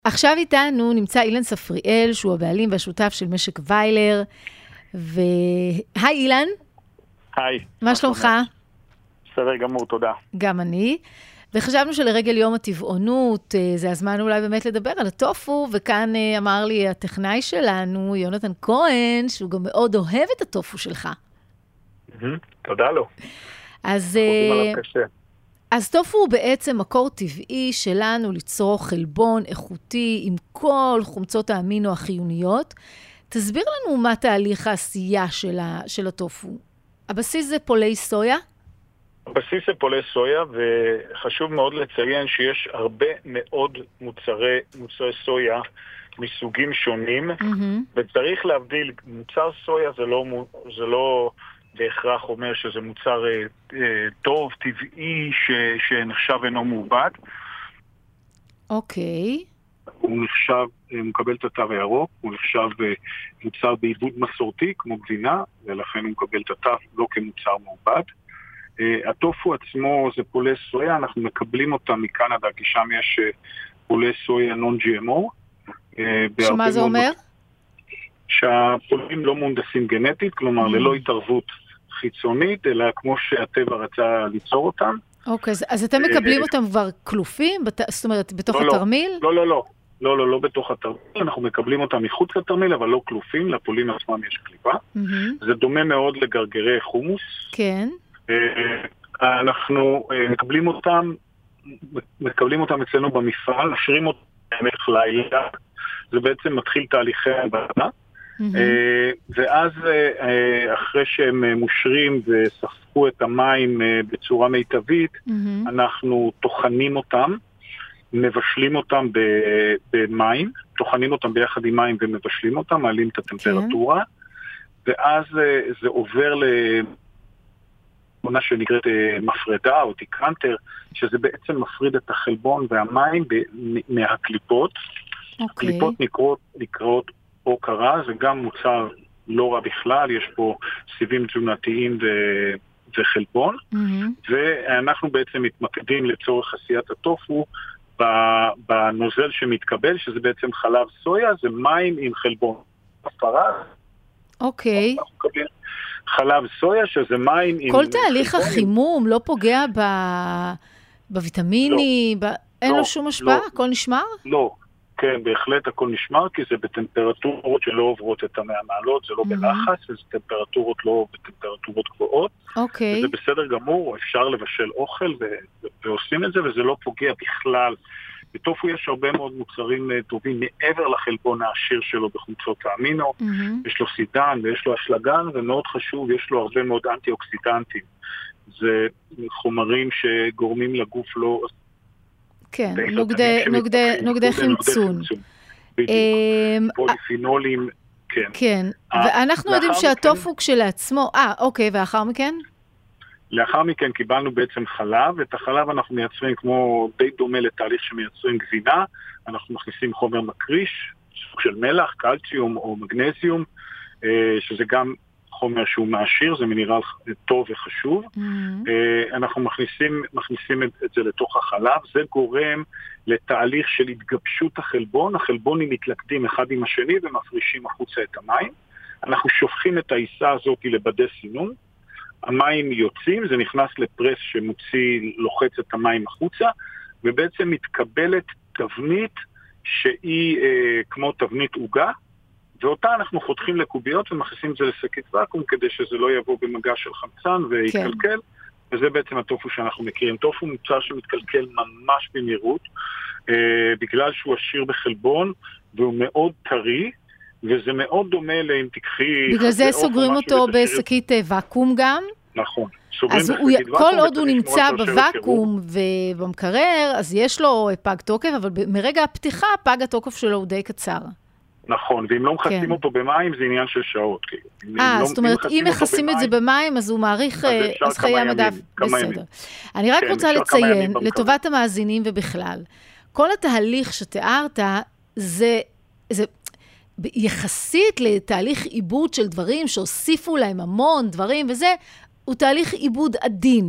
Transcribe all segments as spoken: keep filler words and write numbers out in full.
עכשיו איתנו נמצא אילן ספריאל, שהוא הבעלים והשותף של משק ויילר. והי אילן. היי. מה שלומך? בסדר גמור, תודה. גם אני. וחשבנו שלרגל יום הטבעונות, זה הזמן אולי באמת לדבר על הטופו, וכאן אמר לי הטכנאי שלנו, יונתן כהן, שהוא גם מאוד אוהב את הטופו שלך. תודה לו. אז... אז טופו הוא בעצם מקור טבעי שלנו לצרוך חלבון איכותי עם כל חומצות האמינו החיוניות. תסביר לנו מה תהליך העשייה של, ה, של הטופו. הבסיס זה פולי סויה? הבסיס זה פולי סויה, וחשוב מאוד לציין שיש הרבה מאוד מוצרי, מוצרי סויה מסוגים שונים, mm-hmm. וצריך להבדיל, מוצר סויה זה לא... זה לא בהכרח אומר שזה מוצר אה, אה, טוב, טבעי, ש, שנחשב אינו מעובד. אוקיי. הוא נחשב, הוא מקבל את התו הירוק, הוא נחשב אה, מוצר בעיבוד מסורתי, כמו גבינה, ולכן הוא מקבל את התו לא כמוצר מעובד. אה, הטופו עצמו זה פולי סויה, אנחנו מקבלים אותם מקנדה, כי שם יש אה, פולי סויה נון ג'י אם או. אה, שמה זה אומר? שהפולים לא מונדסים גנטית, כלומר mm. ללא התערבות חיצונית, אלא כמו שהטבע רצה ליצור אותם. אוקיי, okay, אז אתם מקבלים אותם כבר כלופים? בת... זאת אומרת, בתוך לא, התרמיל? לא, לא, לא. לא, לא, לא בתוך התרמיל. אנחנו מקבלים אותם מחוץ לתרמיל, אבל לא כלופים. לפולים עצמם יש קליפה. Mm-hmm. זה דומה מאוד לגרגרי חומוס. כן. אנחנו מקבלים אותם, מקבלים אותם אצלנו במפעל, נשרים אותם בעמך לילה. זה בעצם מתחיל תהליכי הבנה. ואז אחרי שהם מושרים וספקו את המים בצורה מיטבית, אנחנו תוכנים אותם, מבשלים אותם במים, תוכנים אותם ביחד עם מים ומבשלים אותם, מעלים את הטמפרטורה, ואז זה עובר למונה שנקראת מפרדה או דיקנטר, שזה בעצם מפריד את החלבון והמים מהקליפות. הקליפות נקראות או קרה, זה גם מוצר לא רע בכלל, יש פה סיבים תזונתיים ו- וחלבון, mm-hmm. ואנחנו בעצם מתמקדים לצורך עשיית הטופו בנוזל שמתקבל, שזה בעצם חלב סויה, זה מים עם חלבון. הפרה. אוקיי. אנחנו מקבלים חלב סויה, שזה מים עם... כל תהליך החימום לא פוגע ב- בוויטמיני, לא, ב- אין לא, לו שום השפעה? לא, הכל נשמר? לא. כן, בהחלט הכל נשמר, כי זה בטמפרטורות שלא עוברות את המאה מעלות, זה לא בלחץ, וזה טמפרטורות לא בטמפרטורות גבוהות. אוקיי. וזה בסדר גמור, אפשר לבשל אוכל, ו- ועושים את זה, וזה לא פוגע בכלל. בטופו יש הרבה מאוד מוצרים טובים, מעבר לחלבון העשיר שלו בחומצות האמינו, יש לו סידן ויש לו אשלגן, ומאוד חשוב, יש לו הרבה מאוד אנטי-אוקסידנטים. זה חומרים שגורמים לגוף לא... כן, נוגדי, נוגדי, נוגדי חמצון. פוליפינולים, כן. כן, ואנחנו יודעים שהטופו כשלעצמו, אה, אוקיי, ואחר מכן? לאחר מכן קיבלנו בעצם חלב, את החלב אנחנו מייצרים כמו די דומה לתהליך שמייצרים גבינה, אנחנו מכניסים חומר מקריש, סוג של מלח, קלציום או מגנזיום, שזה גם חומר שהוא מעשיר, זה מינרל טוב וחשוב. Mm-hmm. אנחנו מכניסים, מכניסים את, את זה לתוך החלב, זה גורם לתהליך של התגבשות החלבון, החלבונים מתלכדים אחד עם השני ומפרישים החוצה את המים. אנחנו שופכים את העיסה הזאת לבדי סינון, המים יוצאים, זה נכנס לפרס שמוציא, לוחץ את המים החוצה, ובעצם מתקבלת תבנית שהיא אה, כמו תבנית עוגה, ואותה אנחנו חותכים לקוביות ומכניסים את זה לשקית ואקום כדי שזה לא יבוא במגע של חמצן ויקלקל, כן. וזה בעצם הטופו שאנחנו מכירים. טופו מוצר שמתקלקל ממש במהירות, אה, בגלל שהוא עשיר בחלבון והוא מאוד טרי, וזה מאוד דומה לאם תקחי... בגלל זה סוגרים אותו בשקית ואקום גם? נכון. אז הוא, כל עוד הוא נמצא בוואקום ובמקרר, אז יש לו פג תוקף, אבל מרגע הפתיחה פג התוקף שלו הוא די קצר. נכון, ואם לא מחסים כן. אותו במים, זה עניין של שעות. אה, זאת אומרת, אם מחסים את זה במים, אז הוא מעריך, אז חיי מדף. בסדר. אני רק כן, רוצה לציין, לטובת המאזינים ובכלל, כל התהליך שתיארת, זה, זה יחסית לתהליך עיבוד של דברים, שהוסיפו להם המון דברים וזה, הוא תהליך עיבוד עדין.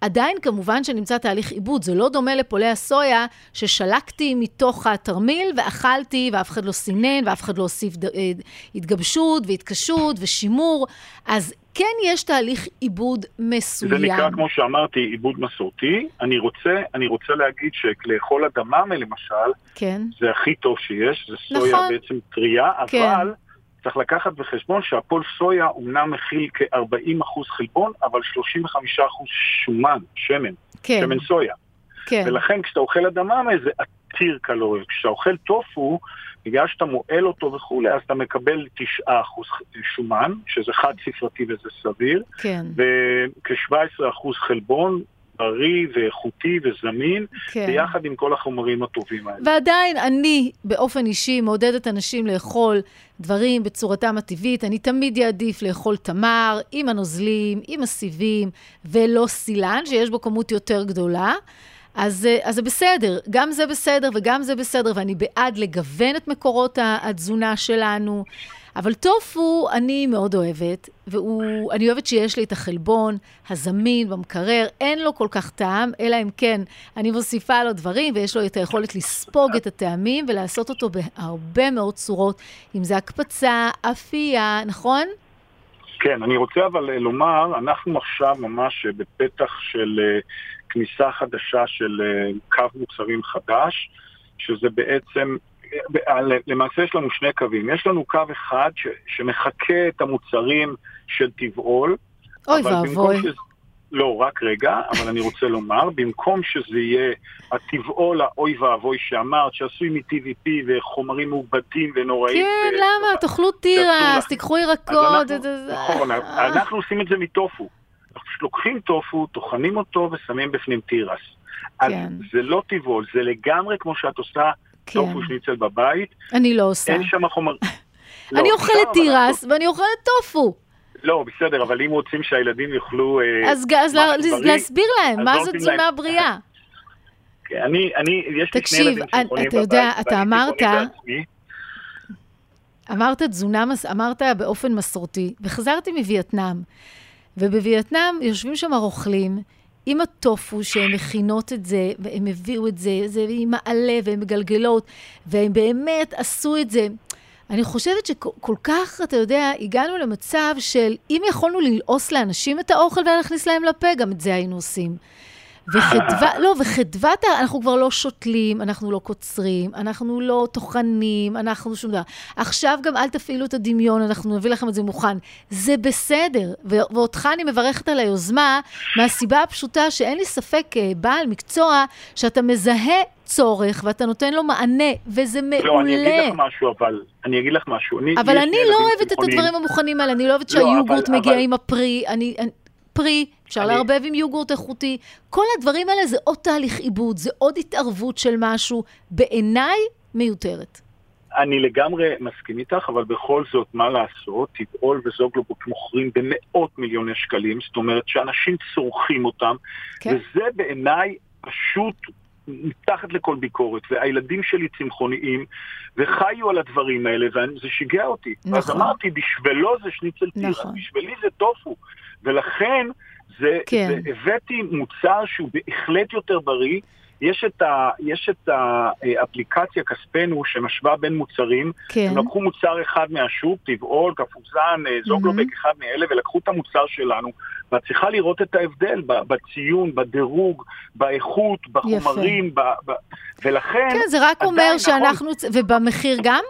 עדיין כמובן שנמצא תהליך עיבוד, זה לא דומה לפולי הסויה ששלקתי מתוך התרמיל ואכלתי ואף אחד לא סינן ואף אחד לא הוסיף התגבשות והתקשות ושימור, אז כן יש תהליך עיבוד מסוים. זה נקרא, כמו שאמרתי, עיבוד מסורתי. אני רוצה, אני רוצה להגיד שלאכול אדממה למשל, כן. זה הכי טוב שיש, זה סויה נכון. בעצם טריה, כן. אבל צריך לקחת בחשבון שהפול סויה אומנם מכיל כ-ארבעים אחוז חלבון, אבל שלושים וחמישה אחוז שומן, שמן, כן. שמן סויה. כן. ולכן כשאתה אוכל אדממה זה עתיר קלוריות. כשאתה אוכל טופו, בגלל שאתה מועל אותו וכו', אז אתה מקבל תשעה אחוז שומן, שזה חד ספרתי וזה סביר, כן. וכ-שבעה עשר אחוז חלבון, בריא ואיכותי וזמין, כן. ביחד עם כל החומרים הטובים האלה. ועדיין אני באופן אישי מעודדת אנשים לאכול דברים בצורתם הטבעית, אני תמיד יעדיף לאכול תמר, עם הנוזלים, עם הסיבים, ולא סילן, שיש בו כמות יותר גדולה, אז, אז זה בסדר, גם זה בסדר וגם זה בסדר, ואני בעד לגוון את מקורות התזונה שלנו, אבל טופו אני מאוד אוהבת, ואני אוהבת שיש לי את החלבון הזמין במקרר, אין לו כל כך טעם, אלא אם כן אני מוסיפה לו דברים, ויש לו את היכולת לספוג את הטעמים, ולעשות אותו בהרבה מאוד צורות, אם זה הקפצה, אפייה, נכון? כן, אני רוצה אבל לומר, אנחנו עכשיו ממש בפתח של כניסה חדשה של קו מוצרים חדש, שזה בעצם, למעשה יש לנו שני קווים. יש לנו קו אחד ש, שמחכה את המוצרים של טבעול. אוי ואבוי. שזה, לא, רק רגע, אבל אני רוצה לומר, במקום שזה יהיה הטבעול האוי ואבוי שאמרת, שעשוי מ-טי וי פי וחומרים מעובדים ונוראים. כן, ו... למה? תאכלו תירס, תיקחו ירקות. נכון, אנחנו עושים את זה מטופו. אנחנו לוקחים טופו, טוחנים אותו ושמים בפנים תירס. אז זה לא טבעול, זה לגמרי כמו שאת עושה טופו שניצל בבית. אני לא עושה. אין שם חומר... אני אוכלת תירס ואני אוכלת טופו. לא, בסדר, אבל אם רוצים שהילדים יוכלו... אז להסביר להם, מה זאת תזונה בריאה? אני, אני, יש לי שני ילדים שיכולים בבית. אתה יודע, אתה אמרת... אמרת תזונה, אמרת באופן מסורתי, וחזרתי מווייטנאם, ובווייטנאם יושבים שם הרוכלים, עם הטופו שהן מכינות את זה, והם הביאו את זה, זה עם מעלה והן מגלגלות, והם באמת עשו את זה. אני חושבת שכל כך, אתה יודע, הגענו למצב של אם יכולנו ללעוס לאנשים את האוכל ולהכניס להם לפה, גם את זה היינו עושים. וחדווה, לא, וחדוות, אנחנו כבר לא שותלים, אנחנו לא קוצרים, אנחנו לא תוכנים, אנחנו שום דבר. עכשיו גם אל תפעילו את הדמיון, אנחנו נביא לכם את זה מוכן. זה בסדר, ו- ואותך אני מברכת על היוזמה, מהסיבה הפשוטה שאין לי ספק, בעל מקצוע, שאתה מזהה צורך, ואתה נותן לו מענה, וזה מעולה. לא, אני אגיד לך משהו, אבל אני אגיד לך משהו. אני, אבל אני לא אוהבת את הדברים המוכנים האלה, אני לא אוהבת שהיוגורט לא, מגיע אבל... עם הפרי, אני... אני פרי, אפשר אני... להרבב עם יוגורט איכותי. כל הדברים האלה זה עוד תהליך עיבוד, זה עוד התערבות של משהו, בעיניי מיותרת. אני לגמרי מסכים איתך, אבל בכל זאת, מה לעשות? טבעול וזוגלובוק מוכרים במאות מיליוני שקלים, זאת אומרת שאנשים צורכים אותם, כן. וזה בעיניי פשוט מתחת לכל ביקורת, והילדים שלי צמחוניים, וחיו על הדברים האלה, וזה שיגע אותי. נכון. אז אמרתי, בשבילו זה שניצל תירס, נכון. בשבילי זה טופו. ולכן זה, כן. זה הבאתי מוצר שהוא בהחלט יותר בריא. יש את, ה, יש את האפליקציה כספנו שמשווה בין מוצרים. כן. הם לקחו מוצר אחד מהשוק, טבעול, קפוזן, זוגלובק mm-hmm. אחד מאלה, ולקחו את המוצר שלנו. ואת צריכה לראות את ההבדל בציון, בדירוג, באיכות, בחומרים. ב, ב, ולכן... כן, זה רק אומר שאנחנו... נכון, ובמחיר גם?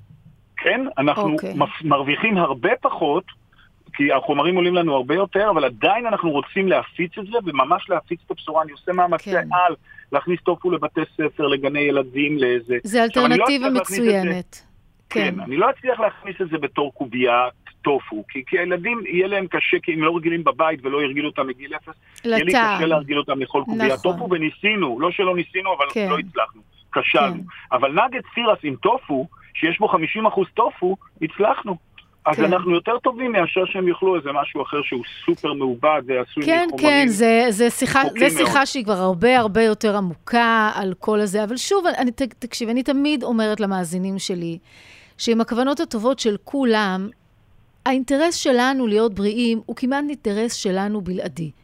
כן, אנחנו okay. מרוויחים הרבה פחות, כי החומרים עולים לנו הרבה יותר, אבל עדיין אנחנו רוצים להפיץ את זה, וממש להפיץ את הבשורה. אני עושה מאמצי כן. על להכניס טופו לבתי ספר, לגני ילדים, לאיזה... זה אלטרנטיבה לא מצוינת. כן. כן, אני לא אצליח להכניס את זה בתור קוביית טופו, כי, כי הילדים יהיה להם קשה, כי הם לא רגילים בבית ולא ירגיל אותם מגיל אפס, יהיה לי קשה להרגיל אותם לכל קוביית נכון. טופו, וניסינו, לא שלא ניסינו, אבל כן. לא הצלחנו, כשלנו. כן. אבל נגד סירס עם טופו, שיש בו חמישים אחוז טופו, הצלחנו. אז כן. אנחנו יותר טובים מאשר שהם יאכלו איזה משהו אחר שהוא סופר מעובד ועשוי כן, מחומרים. כן, כן, זה, זה שיחה, זה שיחה שהיא כבר הרבה הרבה יותר עמוקה על כל הזה, אבל שוב, אני, תקשיב, אני תמיד אומרת למאזינים שלי, שעם הכוונות הטובות של כולם, האינטרס שלנו להיות בריאים הוא כמעט אינטרס שלנו בלעדי.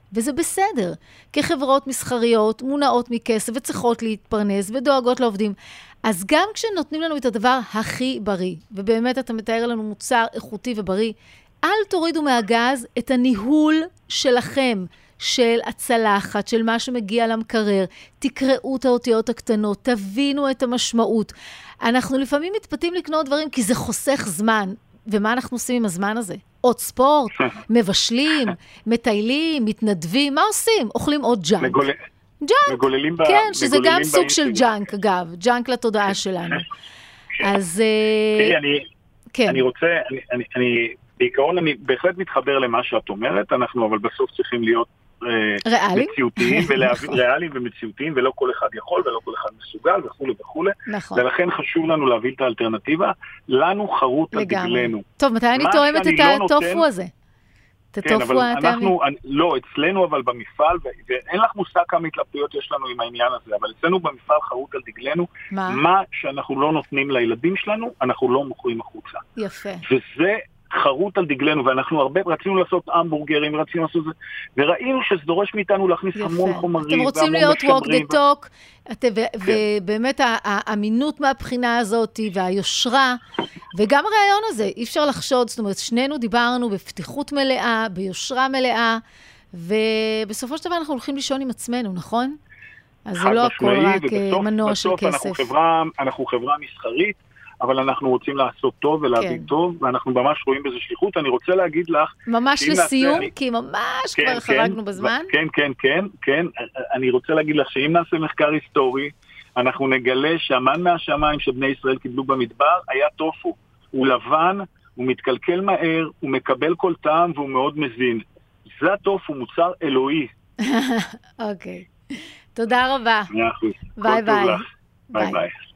וזה בסדר. כחברות מסחריות, מונעות מכסף וצריכות להתפרנס ודואגות לעובדים. אז גם כשנותנים לנו את הדבר הכי בריא, ובאמת אתה מתאר לנו מוצר איכותי ובריא, אל תורידו מהגז את הניהול שלכם, של הצלחת, של מה שמגיע למקרר. תקראו את האותיות הקטנות, תבינו את המשמעות. אנחנו לפעמים מתפתים לקנות דברים כי זה חוסך זמן. ומה אנחנו עושים עם הזמן הזה? עוד ספורט, מבשלים, מטיילים, מתנדבים, מה עושים? אוכלים עוד ג'אנק. מגול... ג'אנק, מגוללים ב... כן, שזה גם מגוללים סוג של באינסטגרם. ג'אנק, אגב, ג'אנק לתודעה שלנו. אז... תראי, אני, כן. אני רוצה, אני, אני, אני, בעיקרון אני בהחלט מתחבר למה שאת אומרת, אנחנו אבל בסוף צריכים להיות ריאליים? מציאותיים, ריאליים ומציאותיים, ולא כל אחד יכול ולא כל אחד מסוגל וכו' וכו'. נכון. ולכן חשוב לנו להביא את האלטרנטיבה, לנו חרוט על דגלנו. טוב, מתי אני תואמת את הטופו הזה? את הטופו הטעמי? לא, אצלנו אבל במפעל, ואין לך מושג כמה התלבטויות יש לנו עם העניין הזה, אבל אצלנו במפעל חרוט על דגלנו, מה שאנחנו לא נותנים לילדים שלנו, אנחנו לא מוכרים החוצה. יפה. וזה חרוט על דגלנו, ואנחנו הרבה רצינו לעשות המבורגרים, רצינו לעשות זה, וראינו שזה דורש מאיתנו להכניס המון חומרים. אתם רוצים להיות walk the talk, ובאמת האמינות מהבחינה הזאת, והיושרה, וגם הרעיון הזה, אי אפשר לחשוד, זאת אומרת, שנינו דיברנו בפתיחות מלאה, ביושרה מלאה, ובסופו של דבר אנחנו הולכים לישון עם עצמנו, נכון? אז זה לא הכל רק מנוע של כסף. אנחנו חברה מסחרית, אבל אנחנו רוצים לעשות טוב ולהביא טוב, ואנחנו ממש רואים בזה שליחות. אני רוצה להגיד לך... ממש לסיום, כי ממש כבר חרגנו בזמן. כן, כן, כן, כן. אני רוצה להגיד לך שאם נעשה מחקר היסטורי, אנחנו נגלה שהמן מהשמיים שבני ישראל קיבלו במדבר היה טופו. הוא לבן, הוא מתקלקל מהר, הוא מקבל כל טעם והוא מאוד מזין. זה הטופו, מוצר אלוהי. אוקיי. תודה רבה. מאה אחוז. ביי ביי. ביי ביי.